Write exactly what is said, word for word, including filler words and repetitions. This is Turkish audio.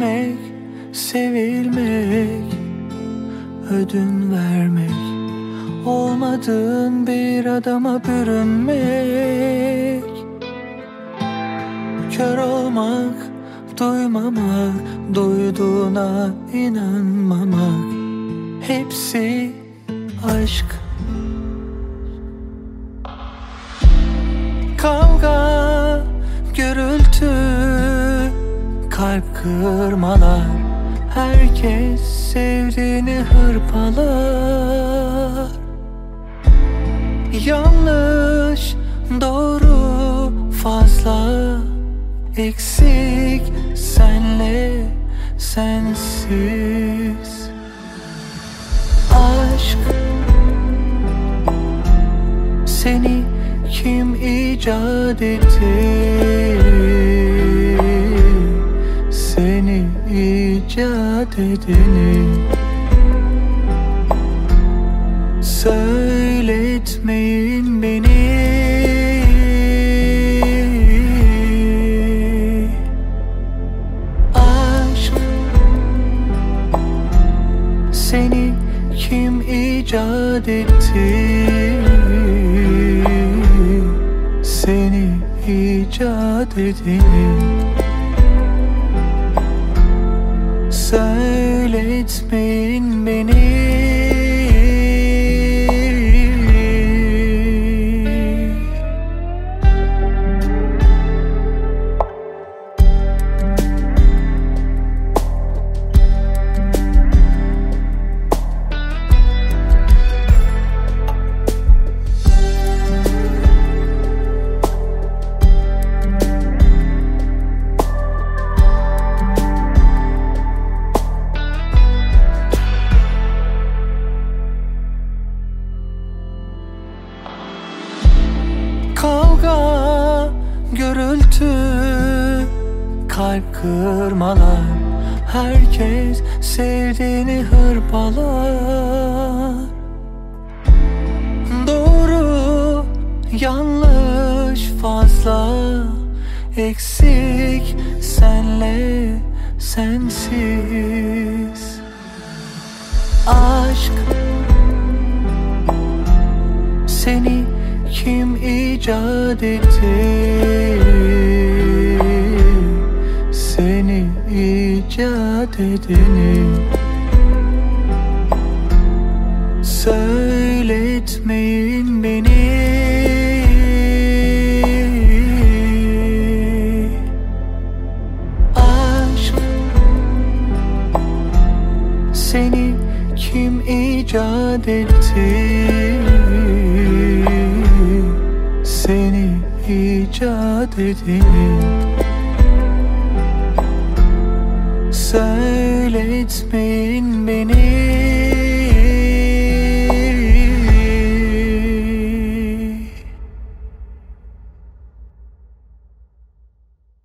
Sevmek, sevilmek, ödün vermek, olmadığın bir adama bürünmek, kör olmak, duymamak, duyduğuna inanmamak, hepsi aşk. Kavga, gürültü, kalp kırmalar, herkes sevdiğini hırpalar. Yanlış, doğru, fazla, eksik, senle sensiz. Aşk, seni kim icat etti? Seni icat edeni söyletmeyin beni. Aşk, seni kim icat etti? Seni icat edeni söyletmeyin beni. Kavga, gürültü, kalp kırmalar, herkes sevdiğini hırpalar. Doğru, yanlış, fazla, eksik, senle sensiz. Aşk, seni kim icat etti? Seni icat edeni söyletmeyin beni. Aşk, seni kim icat etti? Seni icat edeni söyletmeyin.